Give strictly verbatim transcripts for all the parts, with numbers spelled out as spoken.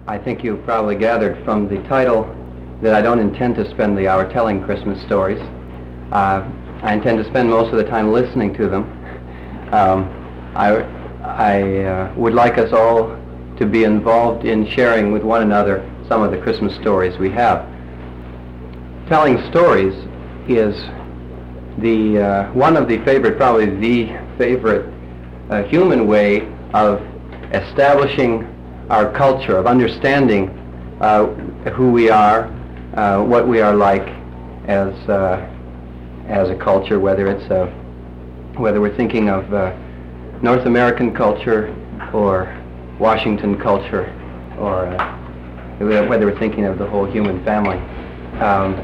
I think you've probably gathered from the title that I don't intend to spend the hour telling Christmas stories. Uh, I intend to spend most of the time listening to them. Um, I, I uh, would like us all to be involved in sharing with one another some of the Christmas stories we have. Telling stories is the uh, one of the favorite, probably the favorite uh, human way of establishing our culture, of understanding uh, who we are, uh, what we are like as uh, as a culture, whether it's a, whether we're thinking of uh, North American culture or Washington culture, or uh, whether we're thinking of the whole human family. Um,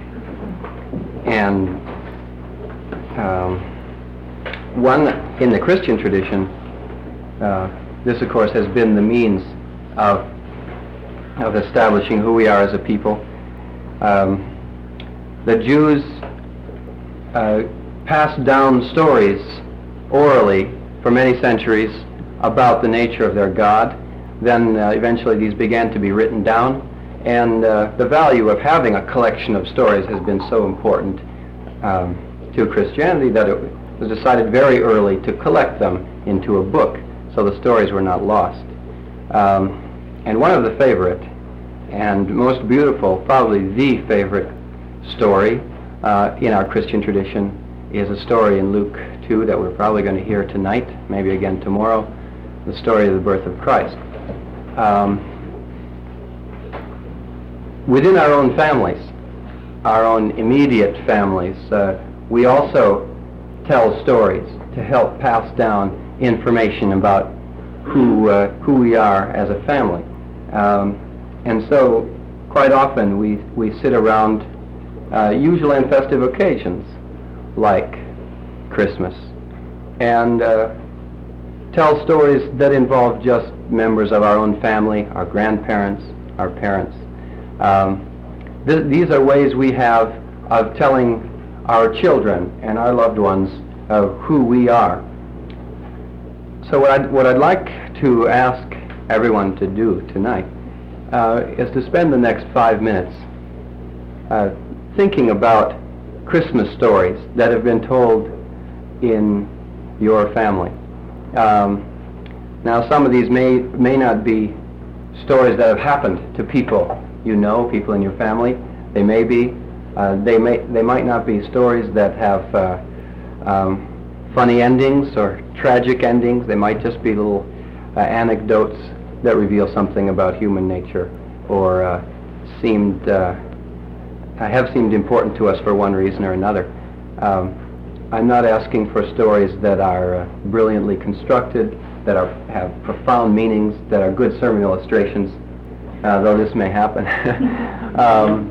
and um, one in the Christian tradition, uh, this of course has been the means of of establishing who we are as a people. Um, the Jews uh, passed down stories orally for many centuries about the nature of their God. Then uh, eventually these began to be written down, and uh, the value of having a collection of stories has been so important um, to Christianity that it was decided very early to collect them into a book, so the stories were not lost. Um, and one of the favorite and most beautiful, probably the favorite story uh, in our Christian tradition is a story in Luke two that we're probably going to hear tonight, maybe again tomorrow, the story of the birth of Christ. Um, within our own families, our own immediate families, uh, we also tell stories to help pass down information about who uh, who we are as a family. Um, and so quite often we, we sit around uh, usually on festive occasions like Christmas and uh, tell stories that involve just members of our own family, our grandparents, our parents. Um, th- these are ways we have of telling our children and our loved ones of who we are. So what I'd, what I'd like to ask everyone to do tonight uh, is to spend the next five minutes uh, thinking about Christmas stories that have been told in your family. Um, now some of these may may not be stories that have happened to people you know, people in your family. They may be. Uh, they may they might not be stories that have uh, um, funny endings or tragic endings. They might just be little uh, anecdotes that reveal something about human nature, or uh, seemed uh, have seemed important to us for one reason or another. Um, I'm not asking for stories that are uh, brilliantly constructed, that are have profound meanings, that are good sermon illustrations, uh, though this may happen. um,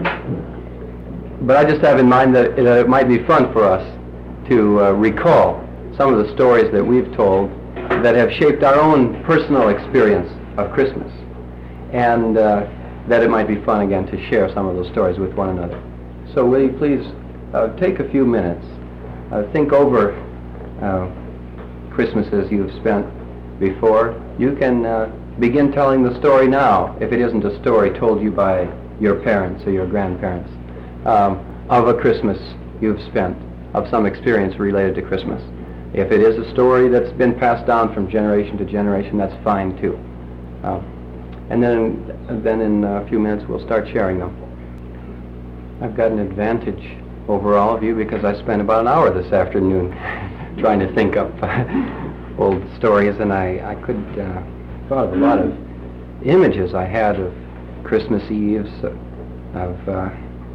but I just have in mind that, that it might be fun for us to uh, recall some of the stories that we've told that have shaped our own personal experience of Christmas, and uh, that it might be fun again to share some of those stories with one another. So will you please uh, take a few minutes, uh, think over uh, Christmases you've spent before. You can uh, begin telling the story now, if it isn't a story told you by your parents or your grandparents, um, of a Christmas you've spent, of some experience related to Christmas. If it is a story that's been passed down from generation to generation, that's fine too. Um, and then, then in a few minutes we'll start sharing them. I've got an advantage over all of you because I spent about an hour this afternoon trying to think up old stories, and I, I could uh, thought of a lot of images I had of Christmas Eves, of uh,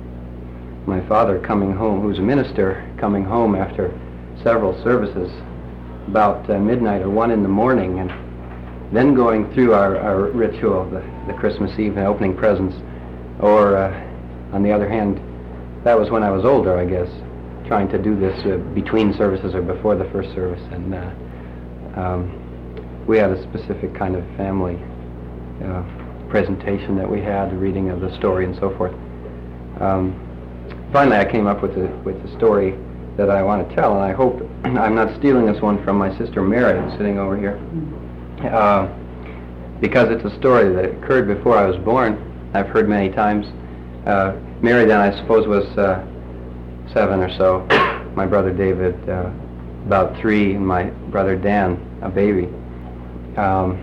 my father coming home, who's a minister, coming home after several services about uh, midnight or one in the morning, and then going through our, our ritual, the, the Christmas Eve and opening presents. Or uh, on the other hand, that was when I was older, I guess, trying to do this uh, between services or before the first service. And uh, um, we had a specific kind of family uh, presentation that we had, a reading of the story and so forth. Um, finally, I came up with a, with a story that I want to tell, and I hope I'm not stealing this one from my sister Mary, who's sitting over here. Uh, because it's a story that occurred before I was born. I've heard many times. Uh, Mary then, I suppose, was uh, seven or so. My brother David, uh, about three, and my brother Dan, a baby. Um,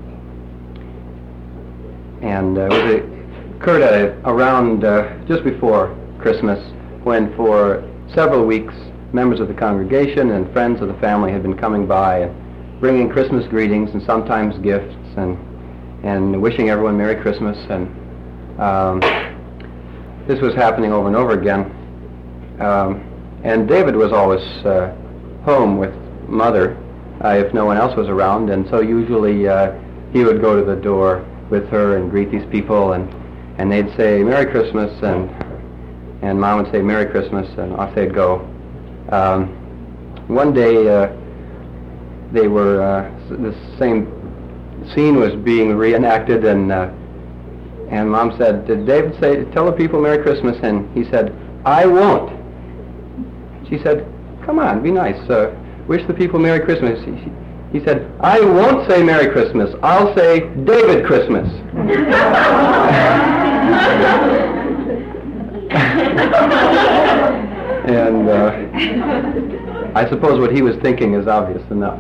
and uh, it, was, it occurred at, around uh, just before Christmas, when for several weeks members of the congregation and friends of the family had been coming by and bringing Christmas greetings and sometimes gifts and and wishing everyone Merry Christmas. And um, this was happening over and over again. Um, and David was always uh, home with Mother uh, if no one else was around, and so usually uh, he would go to the door with her and greet these people, and and they'd say Merry Christmas, and and Mom would say Merry Christmas, and off they'd go. Um, one day uh, they were uh, the same scene was being reenacted, and uh, and Mom said, "Did David say tell the people Merry Christmas?" And he said, "I won't." She said, "Come on, be nice. Uh, wish the people Merry Christmas." He, he said, "I won't say Merry Christmas. I'll say David Christmas." And uh, I suppose what he was thinking is obvious enough.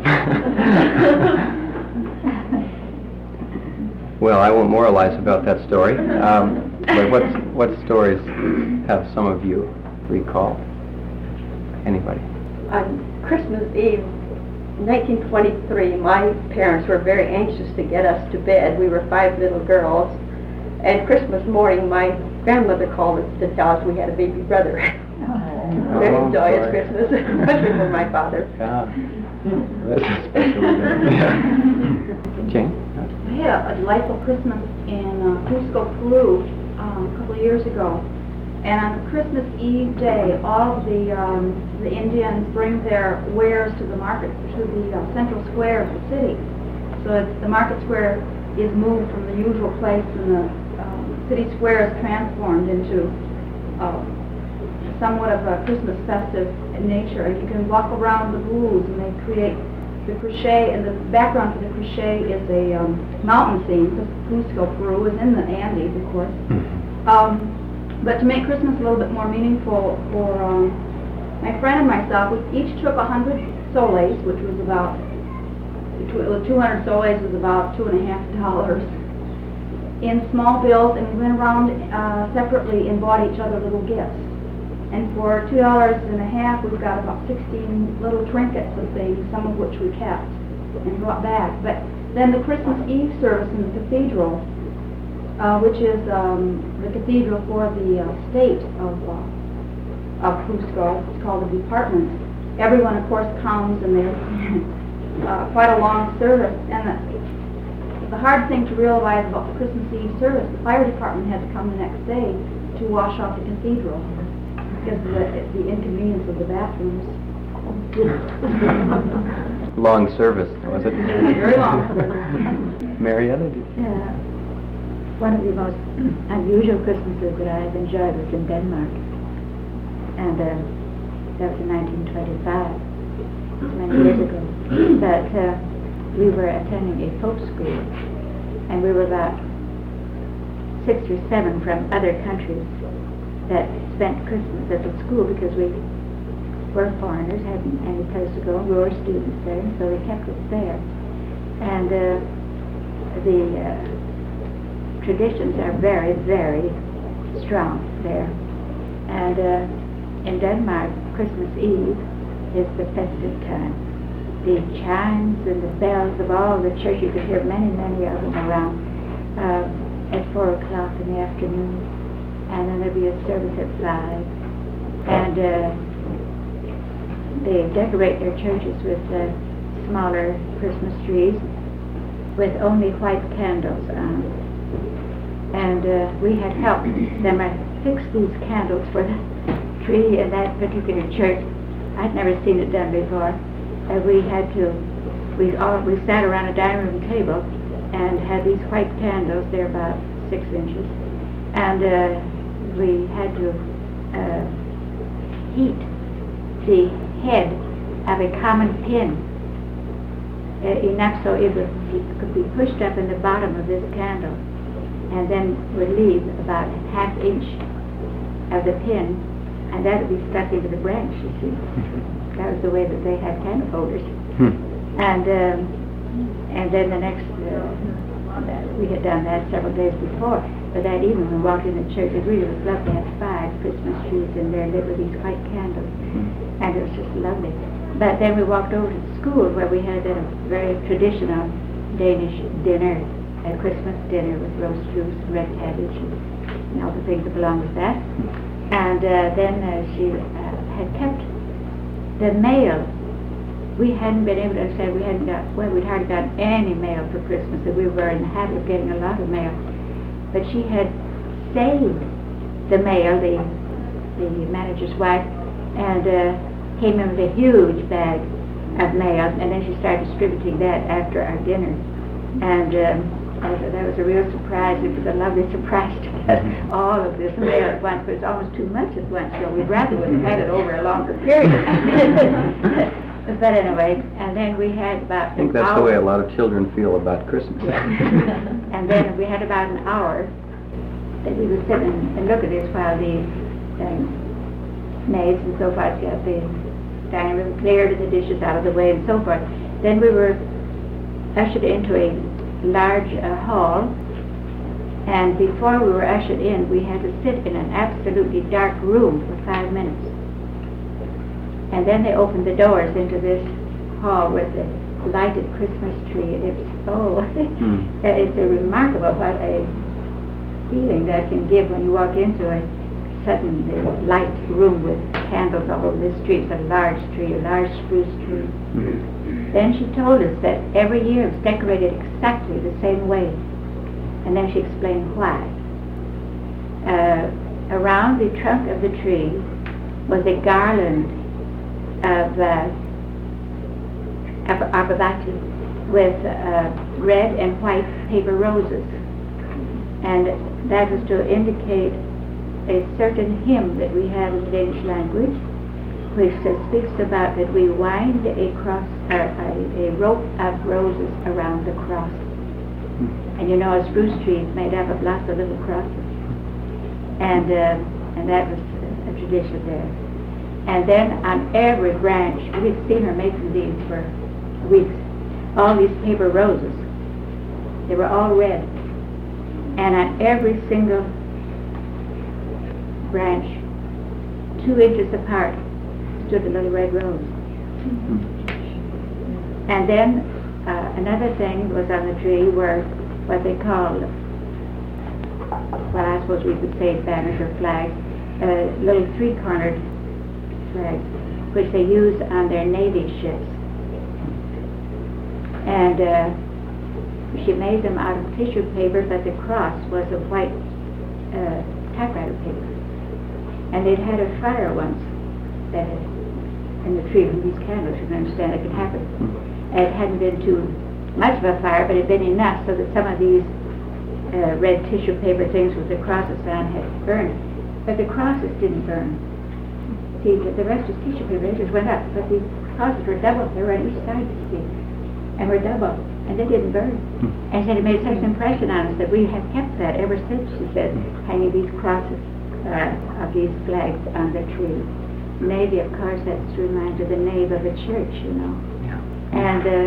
Well, I won't moralize about that story. Um, but what what stories have some of you recall? Anybody? On Christmas Eve, nineteen twenty-three, my parents were very anxious to get us to bed. We were five little girls. And Christmas morning, my grandmother called us to tell us we had a baby brother. Oh, Very joyous boy. Christmas, especially for my father. Yeah. That's a special day. Yeah. Jane? I had a delightful Christmas in uh, Cusco, Peru, um, a couple of years ago. And on Christmas Eve day, all of the um, the Indians bring their wares to the market, to the uh, central square of the city. So it's, the market square is moved from the usual place, and the um, city square is transformed into uh, somewhat of a Christmas festive in nature. And you can walk around the booths, and they create the crochet, and the background for the crochet is a um, mountain scene, because Cusco, Peru is in the Andes, of course. Um, but to make Christmas a little bit more meaningful for um, my friend and myself, we each took a hundred soles, which was about, two hundred soles was about two and a half dollars, in small bills, and we went around uh, separately and bought each other little gifts. And for two dollars and a half, we've got about sixteen little trinkets and things, some of which we kept and brought back. But then the Christmas Eve service in the cathedral, uh, which is um, the cathedral for the uh, state of uh, of Cusco, it's called the department. Everyone, of course, comes, and there's uh, quite a long service. And the, the hard thing to realize about the Christmas Eve service, the fire department had to come the next day to wash out the cathedral, because of the, the inconvenience of the bathrooms. Long service, was it? Very long service. Marietta? did- Yeah. One of the most unusual Christmases that I've enjoyed was in Denmark. And uh, that was in nineteen twenty-five, many years ago. But uh, we were attending a folk school, and we were about six or seven from other countries that spent Christmas at the school, because we were foreigners, hadn't any place to go. We were students there, so they kept us there. And uh, the uh, traditions are very, very strong there. And uh, in Denmark, Christmas Eve is the festive time. The chimes and the bells of all the churches, you could hear many, many of them around uh, at four o'clock in the afternoon. And then there'll be a service at five. And uh, they decorate their churches with uh, smaller Christmas trees with only white candles on. And uh, we had helped them uh, fix these candles for the tree in that particular church. I'd never seen it done before. Uh, we had to, we all we sat around a dining room table and had these white candles. They're about six inches. And uh, we had to uh, heat the head of a common pin uh, enough so it would it could be pushed up in the bottom of this candle, and then would leave about a half inch of the pin, and that would be stuck into the branch, you see. That was the way that they had candle holders. Hmm. And um, and then the next, uh, we had done that several days before, but that evening when we walked in the church, it really was lovely. They had five Christmas trees in there lit with these white candles, and it was just lovely. But then we walked over to the school where we had a very traditional Danish dinner, a Christmas dinner with roast goose, red cabbage, and all the things that belong with that. And uh, then uh, she uh, had kept the mail. We hadn't been able to understand, we hadn't got, well, we'd hardly got any mail for Christmas, and we were in the habit of getting a lot of mail. But she had saved the mail, the, the manager's wife, and uh, came in with a huge bag of mail, and then she started distributing that after our dinner. And um, that, was, that was a real surprise. It was a lovely surprise to get all of this mail at once, but it's almost too much at once, so we'd rather would have had it over a longer period. But anyway, and then we had about I think that's hour. the way a lot of children feel about Christmas. And then we had about an hour that we would sit and, and look at this while the um, maids and so forth got the dining room cleared and the dishes out of the way and so forth. Then we were ushered into a large uh, hall, and before we were ushered in, we had to sit in an absolutely dark room for five minutes. And then they opened the doors into this hall with a lighted Christmas tree, and it was, oh, mm. It's a remarkable what a feeling that can give when you walk into a suddenly light room with candles all over this tree. It's a large tree, a large spruce tree. Mm. Then she told us that every year it was decorated exactly the same way. And then she explained why. Uh, around the trunk of the tree was a garland of uh, arborvitae with uh, red and white paper roses. And that was to indicate a certain hymn that we have in the Danish language, which uh, speaks about that we wind a cross, uh, a, a rope of roses around the cross. And you know, a spruce tree is made up of lots of little crosses. And uh, and that was a tradition there. And then on every branch, we'd seen her making these for weeks, all these paper roses. They were all red. And on every single branch, two inches apart, stood a little red rose. And then uh, another thing was on the tree were what they called, well, I suppose we could say banners or flags, uh, little three-cornered flags, which they used on their Navy ships. And uh, she made them out of tissue paper, but the cross was of white uh, typewriter paper. And they'd had a fire once that had, in the tree with these candles, you can understand it could happen. And it hadn't been too much of a fire, but it had been enough so that some of these uh, red tissue paper things with the crosses on had burned. But the crosses didn't burn. See, the rest was tissue paper, they just went up, but the crosses were double, they were on each side, you see, and were double, and they didn't burn. And she said it made such an impression on us that we have kept that ever since, she said, hanging these crosses uh, of these flags on the tree. Navy, of course, that's to remind you of the nave of a church, you know. Yeah. And uh,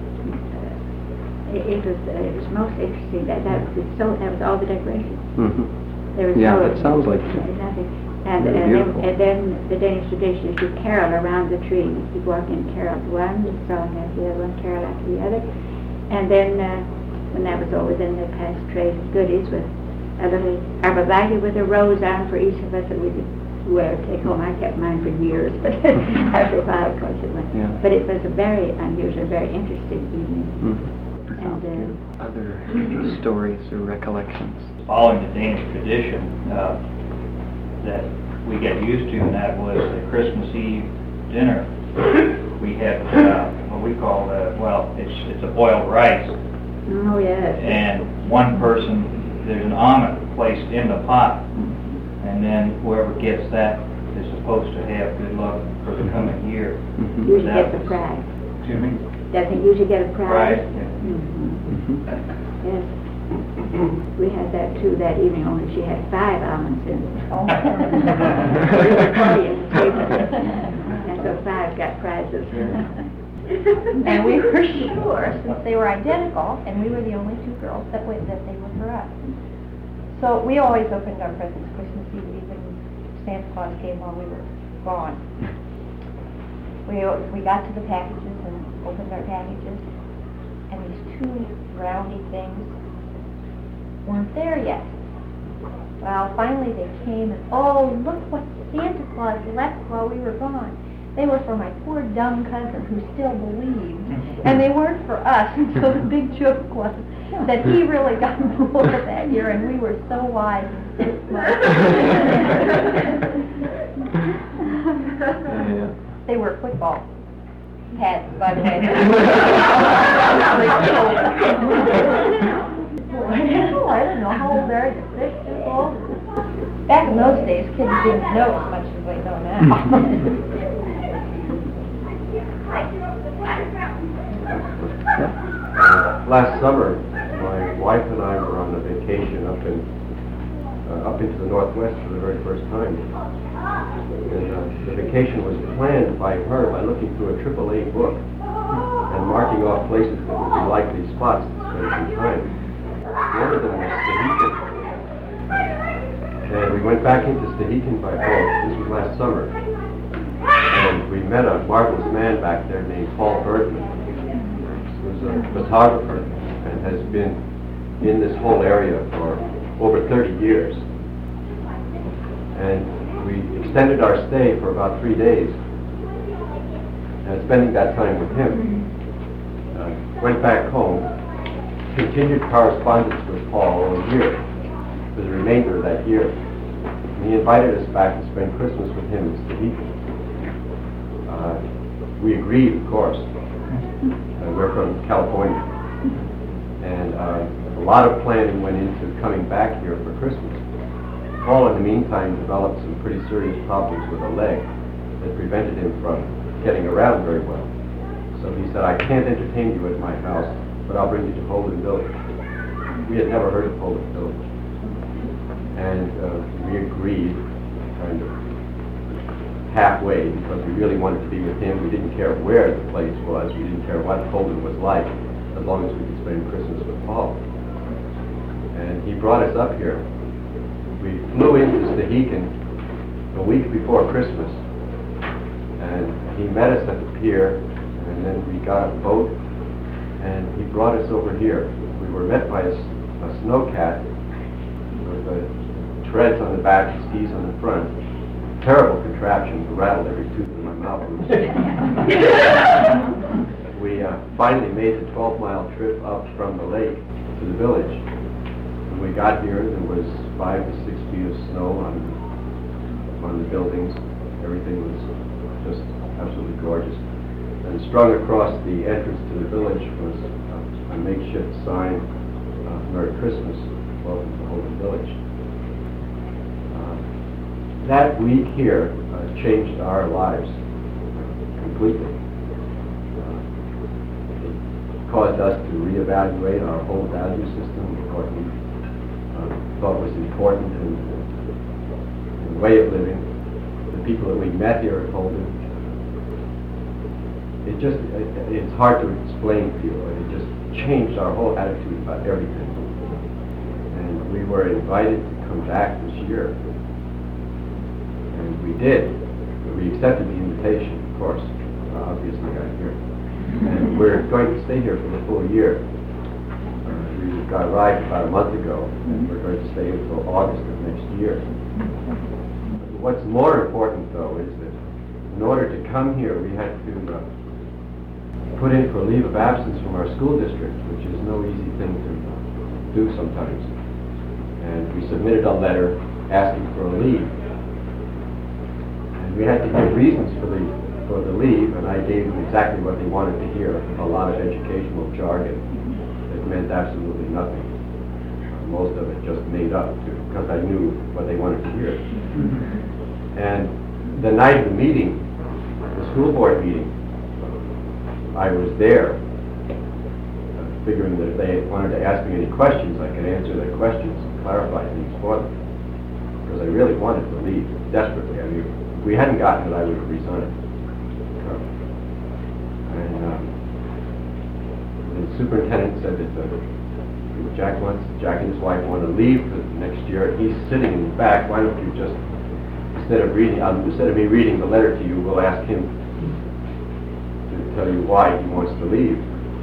it, it was uh, it was most interesting. That that was so. That was all the decorations. Mm-hmm. There was yeah, no, it sounds like nothing. And, and, then, and then the Danish tradition is to carol around the tree. You walk in carol one song after the other, one carol after the other. And then uh, when that was over, then they passed trays of goodies with a little arborvitae with a rose on for each of us that we could wear, take home. I kept mine for years, but after a while, of course, it went. Yeah. But it was a very unusual, very interesting evening. Mm-hmm. And uh, other stories or recollections? Following the Danish tradition uh, that we get used to, and that was the Christmas Eve dinner. We had uh, what we call, uh, well, it's it's a boiled rice. Oh, yes. And one person, there's an almond placed in the pot, and then whoever gets that is supposed to have good luck for the coming year. Mm-hmm. Usually that gets a prize. Excuse me? Doesn't usually get a prize? Right. Mhm. Yes. We had that too that evening, only she had five almonds in it. Oh. We were forty in the table. And so five got prizes. And we were sure, since they were identical, and we were the only two girls, that we, that they were for us. So we always opened our presents Christmas Eve, even Santa Claus came while we were gone. We we got to the packages and opened our packages, and these two roundy things weren't there yet. Well, finally they came, and oh, look what Santa Claus left while we were gone. They were for my poor dumb cousin who still believed, and they weren't for us. And so the big joke was that he really got more that year, and we were so wise and so smart. Yeah. They were football pads, by the way. Oh, I don't know, how old are you, six years old? Back in those days, kids didn't know as much as they know now. Uh, last summer, my wife and I were on a vacation up in uh, up into the Northwest for the very first time. And uh, the vacation was planned by her by looking through a triple A book and marking off places that would be likely spots to spend some time. One of them was Stehekin. And we went back into Stehekin by boat. This was last summer. And we met a marvelous man back there named Paul Bergman, who's a photographer and has been in this whole area for over thirty years. And we extended our stay for about three days, and spending that time with him. Uh, went back home, continued correspondence with Paul all year, for the remainder of that year. And he invited us back to spend Christmas with him in Stehekin. Uh, we agreed, of course. Uh, we're from California. And uh, a lot of planning went into coming back here for Christmas. Paul, in the meantime, developed some pretty serious problems with a leg that prevented him from getting around very well. So he said, I can't entertain you at my house, but I'll bring you to Holden Village. We had never heard of Holden Village. And uh, we agreed, kind of halfway, because we really wanted to be with him. We didn't care where the place was. We didn't care what Holden was like, as long as we could spend Christmas with Paul. And he brought us up here. We flew into Stehekin a week before Christmas, and he met us at the pier, and then we got a boat, and he brought us over here. We were met by a, a snowcat with the treads on the back, skis on the front. Terrible contraption, rattled every tooth in my mouth. We uh, finally made the twelve mile trip up from the lake to the village. When we got here, there was five to six feet of snow on on the buildings. Everything was just absolutely gorgeous. And strung across the entrance to the village was a, a makeshift sign, uh, Merry Christmas, welcome to Holden Village. Uh, that week here uh, changed our lives uh, completely. Uh, it caused us to reevaluate our whole value system, what we uh, thought was important in, in the way of living. The people that we met here at Holden, it just, it, it's hard to explain to you. It just changed our whole attitude about everything. And we were invited to come back this year. And we did. We accepted the invitation, of course. Uh, obviously got here. And we're going to stay here for the full year. Uh, we got arrived about a month ago, and we're going to stay until August of next year. What's more important, though, is that in order to come here, we had to uh, put in for a leave of absence from our school district, which is no easy thing to do sometimes. And we submitted a letter asking for a leave. And we had to give reasons for the for the leave, and I gave them exactly what they wanted to hear, a lot of educational jargon that meant absolutely nothing. Uh, most of it just made up, because I knew what they wanted to hear. And the night of the meeting, the school board meeting, I was there, uh, figuring that if they wanted to ask me any questions, I could answer their questions and clarify things for them. Because I really wanted to leave, desperately. I mean, if we hadn't gotten it, I would have resigned. And um, the superintendent said that uh, Jack wants, Jack and his wife want to leave for the next year, and he's sitting in the back. Why don't you just, instead of reading, um, instead of me reading the letter to you, we'll ask him to tell you why he wants to leave.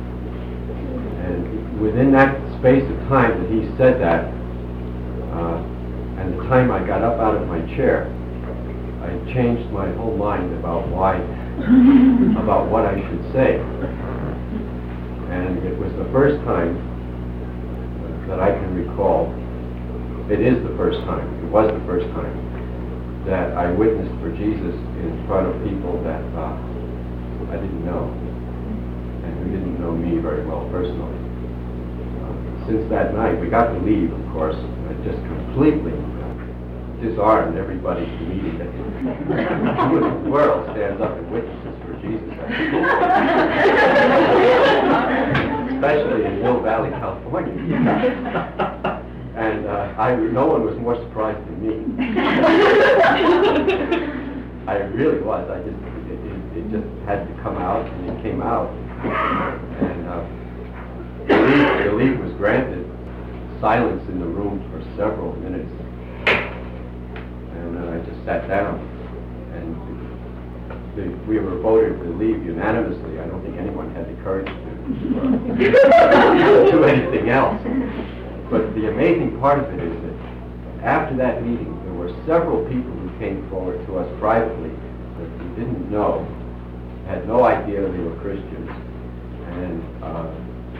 And within that space of time that he said that, uh, and the time I got up out of my chair, I changed my whole mind about why, about what I should say. And it was the first time that I can recall, it is the first time, it was the first time, that I witnessed for Jesus in front of people that uh, I didn't know, and who didn't know me very well personally. Uh, since that night, we got to leave, of course, and just completely disarmed everybody at the meeting. Who in the world stands up and witnesses for Jesus? Especially in Mill Valley, California. And uh, I, no one was more surprised than me. I really was. I just, it, it, it just had to come out, and it came out. And uh, relief, relief was granted. Silence in the room for several minutes. And then I just sat down. And the, we were voted to leave unanimously. I don't think anyone had the courage to do anything else. But the amazing part of it is that after that meeting, there were several people who came forward to us privately that we didn't know, had no idea they were Christians, and uh,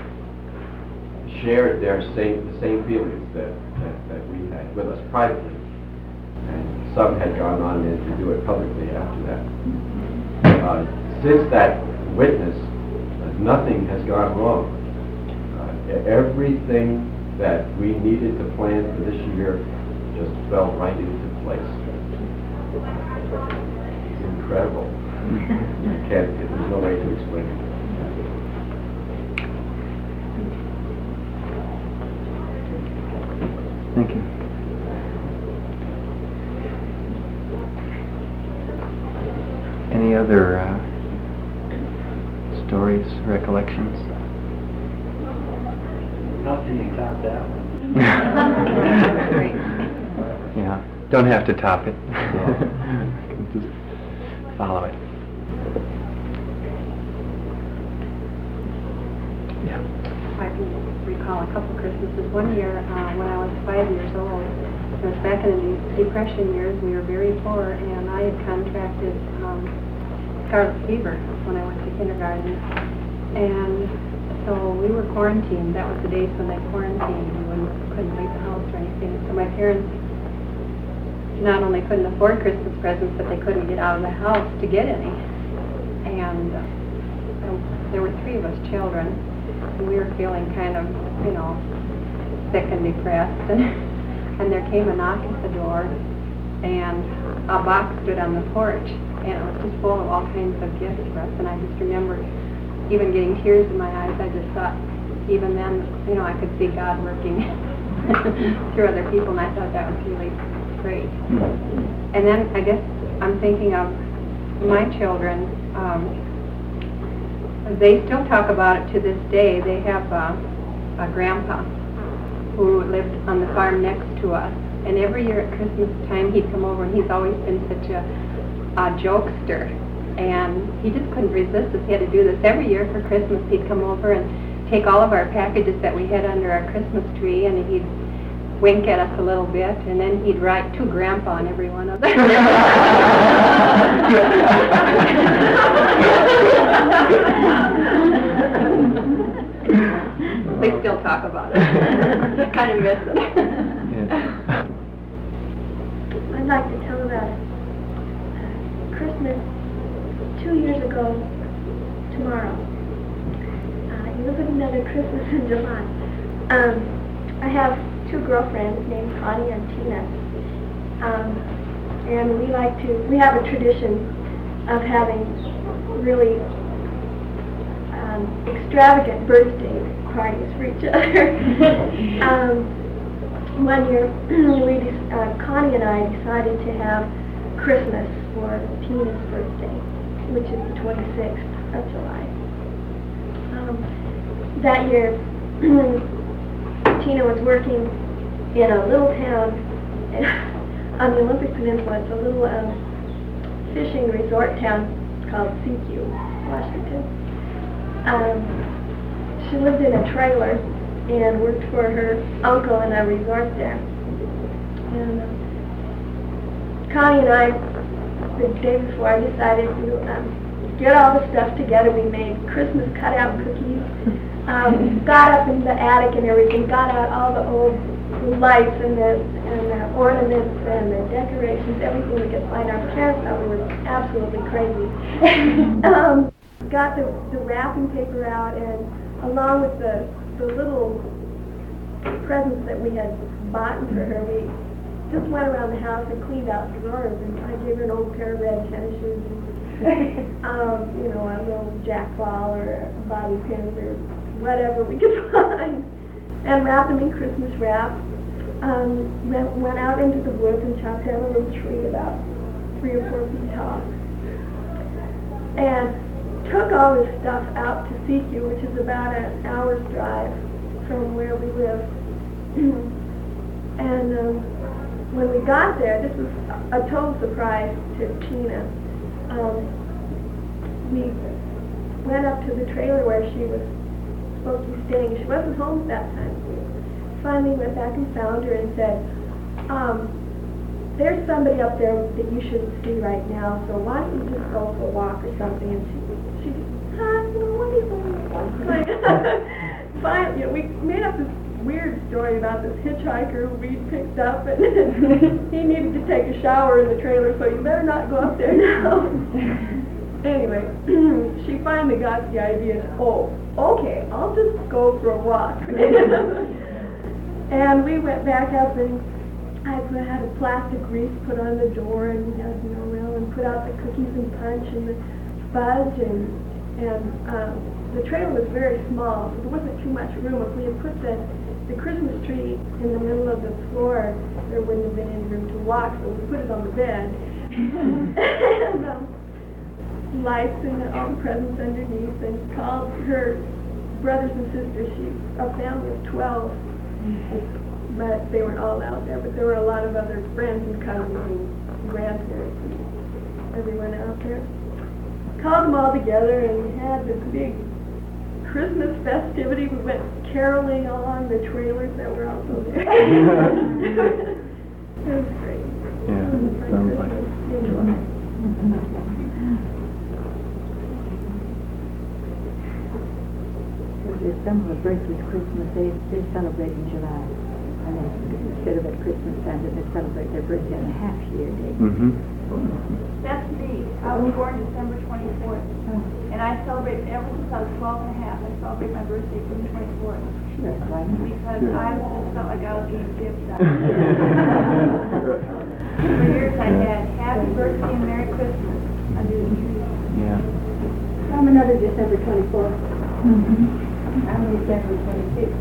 shared their same the same feelings that, that, that we had with us privately. And some had gone on then to do it publicly after that. Uh, since that witness, nothing has gone wrong. Uh, everything that we needed to plan for this year just fell right into place. It's incredible. I can't, there's no way to explain it. Thank you. Any other uh, stories, recollections? Nothing to top that one. Yeah, don't have to top it. Just follow it. Yeah. I can recall a couple Christmases. One year, uh, when I was five years old, it was back in the Depression years. We were very poor, and I had contracted um, scarlet fever when I went to kindergarten. And so we were quarantined. That was the days when they quarantined. We wouldn't, couldn't leave the house or anything. So my parents not only couldn't afford Christmas presents, but they couldn't get out of the house to get any. And uh, there were three of us children, and we were feeling kind of, you know, sick and depressed. And, and there came a knock at the door, and a box stood on the porch, and it was just full of all kinds of gifts for us. And I just remember even getting tears in my eyes. I just thought, even then, you know, I could see God working through other people, and I thought that was really great. And then I guess I'm thinking of my children. Um, they still talk about it to this day. They have uh, a grandpa who lived on the farm next to us, and every year at Christmas time he'd come over, and he's always been such a, a jokester. And he just couldn't resist us. He had to do this every year for Christmas. He'd come over and take all of our packages that we had under our Christmas tree, and he'd wink at us a little bit, and then he'd write to Grandpa on every one of them. They still talk about it. I kind of miss it. Yeah. I'd like to tell about uh, Christmas two years ago tomorrow. Uh, you look at another Christmas in July. Um, I have two girlfriends named Connie and Tina. Um, and we like to, we have a tradition of having really um, extravagant birthday parties for each other. um, one year, we, de- uh, Connie and I decided to have Christmas for Tina's birthday, which is the twenty-sixth of July. Um, that year, Tina was working in a little town on the Olympic Peninsula. It's a little um, fishing resort town called Seaview, Washington. Um, she lived in a trailer and worked for her uncle in a resort there. And uh, Connie and I, the day before, I decided to um, get all the stuff together. We made Christmas cutout cookies, um, got up in the attic and everything, got out all the old lights and the, and the ornaments and the decorations, everything we could find. Our parents thought we were absolutely crazy. um, got the, the wrapping paper out, and along with the the little presents that we had bought for her, we just went around the house and cleaned out drawers, and I gave her an old pair of red tennis shoes, and, um, you know, a little jack ball or bobby pins or whatever we could find, and wrapped them in Christmas wrap. Um, went, went out into the woods and chopped down a little tree about three or four feet tall, and took all this stuff out to Seaview, which is about an hour's drive from where we live. And um, when we got there, this was a total surprise to Tina. Um, we went up to the trailer where she was supposed to be staying. She wasn't home at that time. We finally went back and found her and said, um, there's somebody up there that you shouldn't see right now, so why don't you just go for a walk or something? And she, she huh, you know, what are you doing? Fine, you know, we made up this weird story about this hitchhiker who we picked up, and he needed to take a shower in the trailer, so you better not go up there now. Anyway, she finally got the idea, oh, okay, I'll just go for a walk. And we went back up, and I had a plastic wreath put on the door, and we had, you know, well, and put out the cookies and punch and the fudge, and and um, the trailer was very small, so there wasn't too much room. If we had put the the Christmas tree in the middle of the floor, there wouldn't have been any room to walk, so we put it on the bed. And um, lights and all the presents underneath, and called her brothers and sisters. She a family of twelve. But they weren't all out there, but there were a lot of other friends and cousins and grandparents and everyone out there. Called them all together and had this big Christmas festivity. We went caroling along the trailers that were also there. It was great. Yeah, it sounds like it. There's some who birthdays Christmas, they, they celebrate in July. And instead of at Christmas time, they celebrate their birthday on a half year day. Mm-hmm. That's me. I was born December twenty-fourth, and I celebrate ever since I was twelve and a half. I celebrate my birthday from the twenty-fourth. Sure, why not? Because I just felt like I was getting gifts out. For years I had Happy Birthday and Merry Christmas under the tree. Yeah. I'm another December twenty-fourth. Mm-hmm. I'm December twenty-sixth.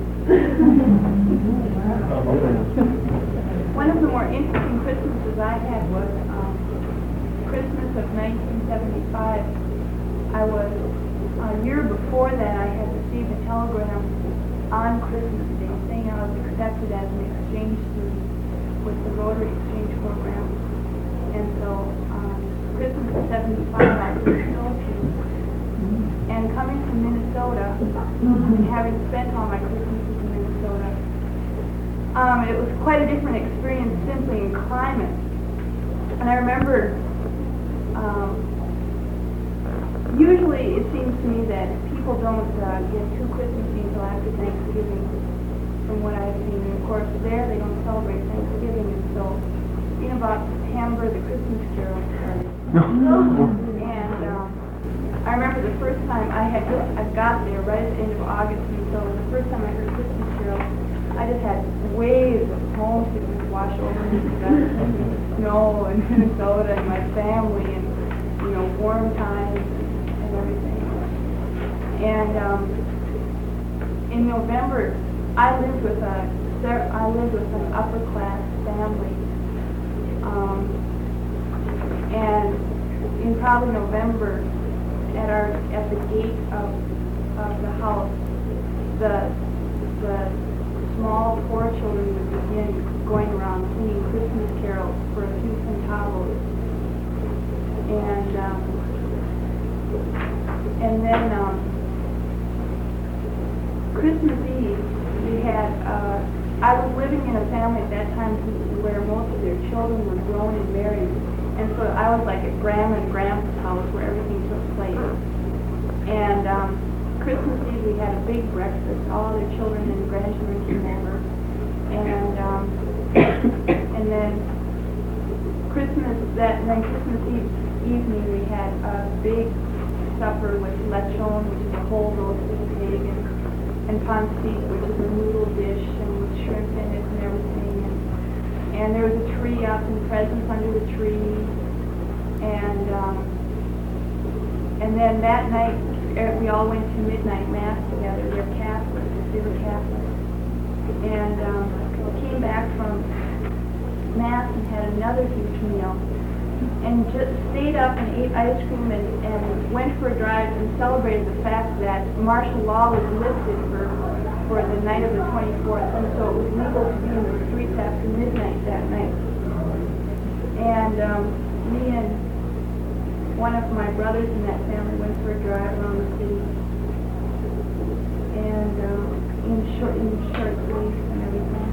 One of the more interesting Christmases I had was um, Christmas of nineteen seventy-five. I was, a year before that, I had received a telegram on Christmas Day saying I was accepted as an exchange student with the Rotary Exchange Program. And so, um, Christmas of seventy-five, I was in Philippines. And coming from Minnesota, and having spent all my Christmases in Minnesota, um, it was quite a different experience simply in climate. And I remember, um, usually it seems to me that people don't uh, get too Christmassy until after Thanksgiving, from what I've seen. And of course, there they don't celebrate Thanksgiving until in about September, the Christmas Carol started. And um, I remember the first time I had just, I got there right at the end of August, and so the first time I heard Christmas Carol, I just had waves of homesickness wash over me because of the snow and Minnesota and my family and, you know, warm times and, and everything. And um, in November, I lived with a I lived with an upper class family, um, and in probably November, at our at the gate of of the house, the the small poor children would begin going around singing Christmas carols for a few centavos, and um, and then um, Christmas Eve we had. Uh, I was living in a family at that time where most of their children were grown and married, and so I was like at Grandma and Grandpa's house where everything took place. And um, Christmas Eve we had a big breakfast. All their children and grandchildren came over, and um, and then Christmas that and then Christmas Eve evening we had a big supper with lechon, which is a whole roasted pig, and, and pancit, which is a noodle dish, and with shrimp in it and everything. And, and there was a tree up and presents under the tree, and um, and then that night we all went to midnight mass together. They're Catholics. They were Catholics. And um, came back from mass and had another huge meal. And just stayed up and ate ice cream and, and went for a drive and celebrated the fact that martial law was lifted for for the night of the twenty-fourth. And so it was legal to be in the streets after midnight that night. And um, me and one of my brothers in that family went for a drive around the city, and um, in short, in short sleeves and everything.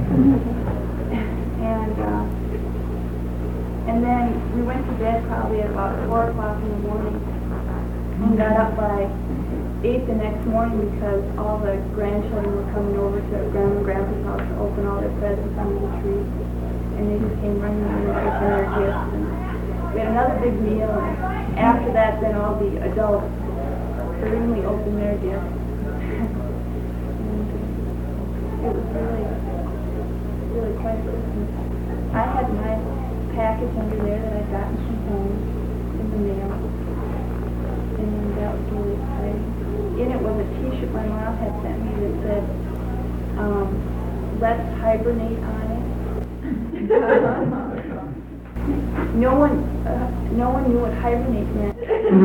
and uh, and then we went to bed probably at about four o'clock in the morning, and got up by eight the next morning because all the grandchildren were coming over to Grandma and Grandpa's house to open all their presents under the tree, and they just came running in with their gifts. And, we had another big meal, and after that, then all the adults certainly opened their gifts. And it was really, really quite Christmas. I had my package under there that I'd gotten from home in the mail, and that was really exciting. In it was a T-shirt my mom had sent me that said, um, "Let's hibernate on it." No one, uh, no one knew what hibernate meant.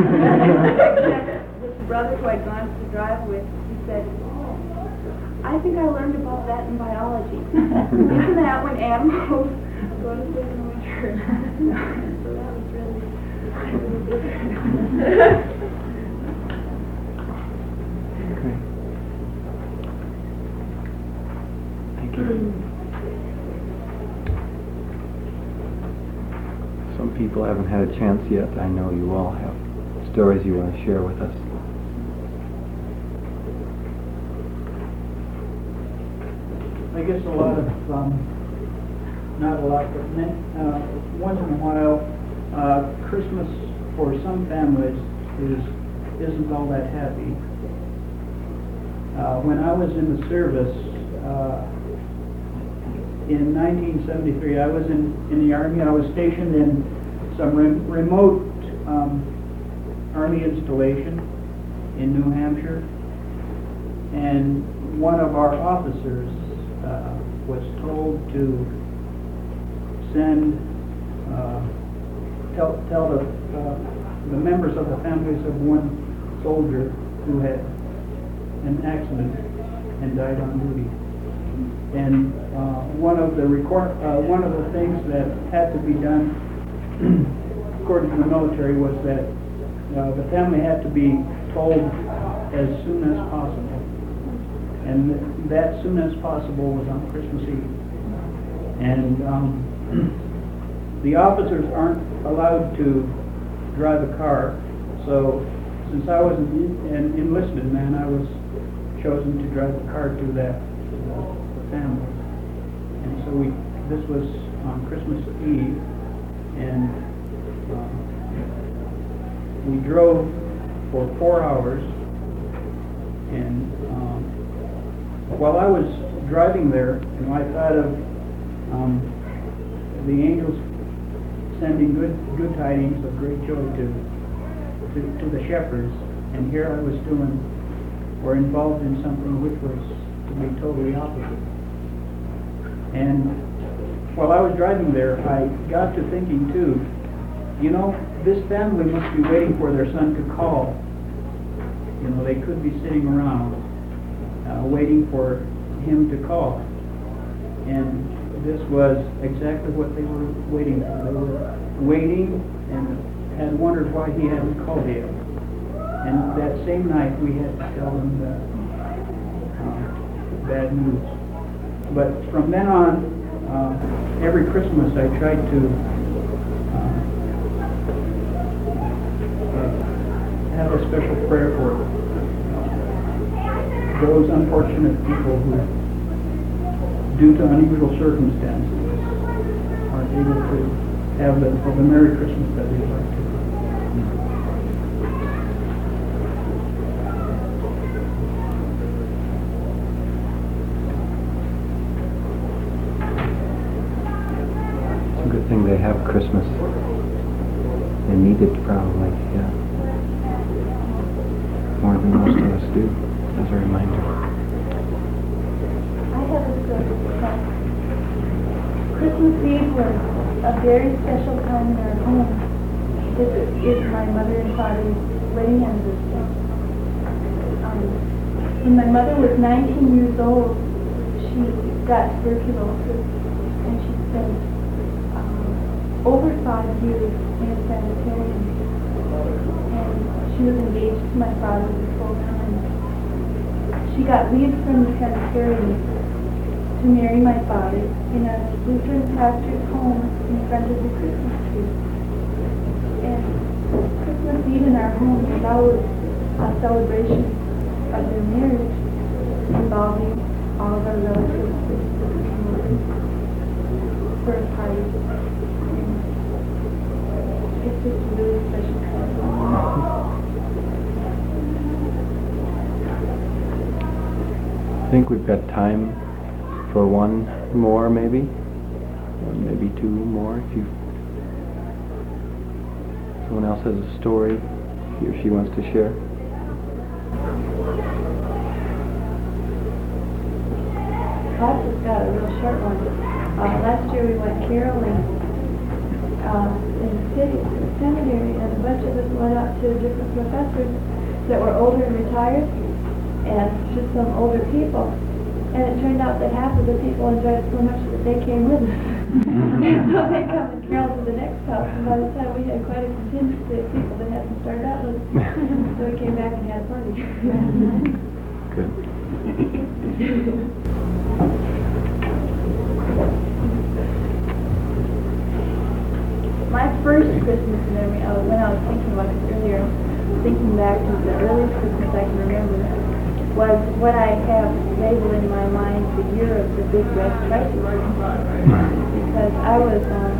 This brother who I'd gone to drive with, he said, "I think I learned about that in biology. Isn't that when animals go to sleep in the winter?" So that was really, really good. Okay. Thank you. Some people haven't had a chance yet. I know you all have stories you want to share with us. I guess a lot of, um, not a lot, but many, uh, once in a while, uh, Christmas for some families is, isn't all that happy. Uh, when I was in the service, uh, in nineteen seventy-three, I was in, in the Army. I was stationed in some re remote um, Army installation in New Hampshire, and one of our officers uh, was told to send, uh, tell, tell the, uh, the members of the families of one soldier who had an accident and died on duty. And uh, one of the record, uh, one of the things that had to be done, according to the military, was that uh, the family had to be told as soon as possible. And th that soon as possible was on Christmas Eve. And um, the officers aren't allowed to drive a car, so since I was an, an enlisted man, I was chosen to drive the car to that uh, family. And so we, this was on Christmas Eve, and uh, we drove for four hours, and um, while I was driving there, you know, I thought of um, the angels sending good good tidings of great joy to, to, to the shepherds, and here I was doing were involved in something which was to be totally opposite. And while I was driving there, I got to thinking too, you know, this family must be waiting for their son to call. You know, they could be sitting around uh, waiting for him to call. And this was exactly what they were waiting for. They were waiting and had wondered why he hadn't called yet. And that same night we had to tell them the uh, bad news. But from then on, uh, every Christmas I tried to uh, uh, have a special prayer for those unfortunate people who, due to unusual circumstances, aren't able to have the, the Merry Christmas that they'd like to. It's a good thing they have Christmas. They need it probably, yeah. More than most of us do, as a reminder. I have a story. Christmas Eve was a very special time in our home. It is my mother and father's wedding anniversary. Um, when my mother was nineteen years old, she got tuberculosis, and she spent um, over five years in a sanitarium. And she was engaged to my father the full time. She got leave from the sanitarium to marry my father in a Lutheran pastor's home in front of the Christmas tree. And Christmas Eve in our home was always a celebration of their marriage, involving all of our relatives for a party. And it's just a really special time. I think we've got time for one more, maybe, or maybe two more. If you, someone else has a story he or she wants to share. I've just got a real short one. Uh, last year we went caroling uh, in the city, the seminary, and a bunch of us went out to different professors that were older and retired, and just some older people. And it turned out that half of the people enjoyed it so much that they came with us. So they come and carol to the next house, and by the time we had quite a contingency of people that hadn't started out with us. So we came back and had a party. Good. My first Christmas memory, I was, when I was thinking about it earlier, thinking back to the earliest Christmas I can remember, was what I have labeled in my mind the year of the big red tricycle. Because I was, um,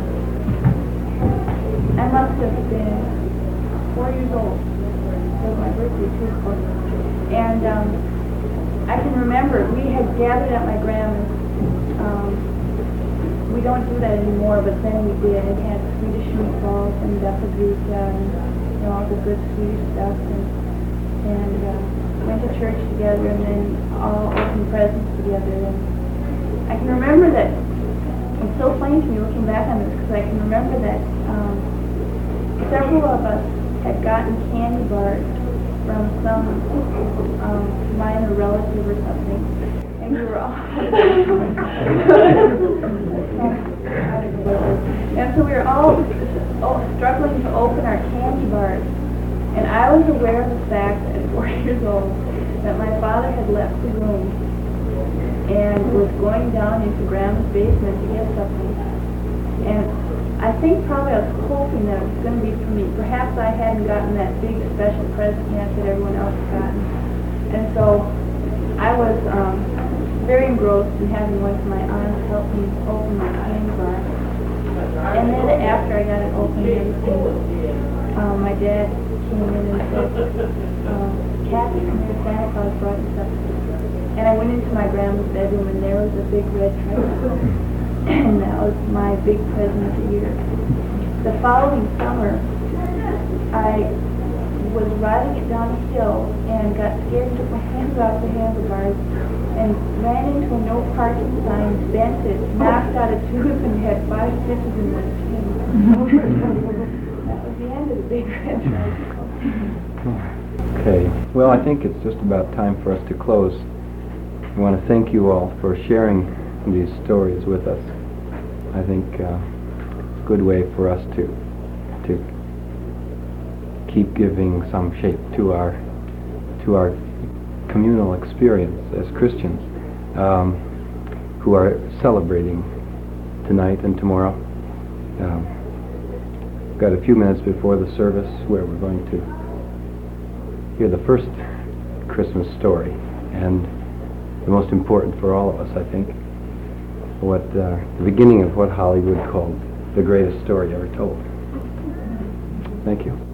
I must have been four years old. It was my birthday too. And um, I can remember we had gathered at my grandma's. Um, we don't do that anymore, but then we did. It had Swedish meatballs and daffodilja and you know, all the good Swedish stuff. And, and uh, went to church together and then all opened presents together. And I can remember that, it's so funny to me looking back on this, because I can remember that um, several of us had gotten candy bars from some um, minor relative or something, and we were all and so we were all struggling to open our candy bars. And I was aware of the fact at four years old that my father had left the room and was going down into Grandma's basement to get something. And I think probably I was hoping that it was going to be for me. Perhaps I hadn't gotten that big special present yet that everyone else had gotten. And so I was um, very engrossed in having one of my aunts help me open my candy bar. And then after I got it open and everything, um, my dad came in and said, um, Kathy, come here, Santa Claus brought you something. And I went into my grandma's bedroom and there was a big red tricycle. And that was my big present of the year. The following summer, I was riding it down the hill and got scared, took my hands off the handlebars, and ran into a no parking sign, bent it, knocked out a tooth, and had five stitches in the skin. That was the end of the big red tricycle. Okay, well, I think it's just about time for us to close. I want to thank you all for sharing these stories with us. I think uh, it's a good way for us to to keep giving some shape to our to our communal experience as Christians um, who are celebrating tonight and tomorrow. Um, we've got a few minutes before the service where we're going to hear the first Christmas story, and the most important for all of us, I think, what uh, the beginning of what Hollywood called the greatest story ever told. Thank you.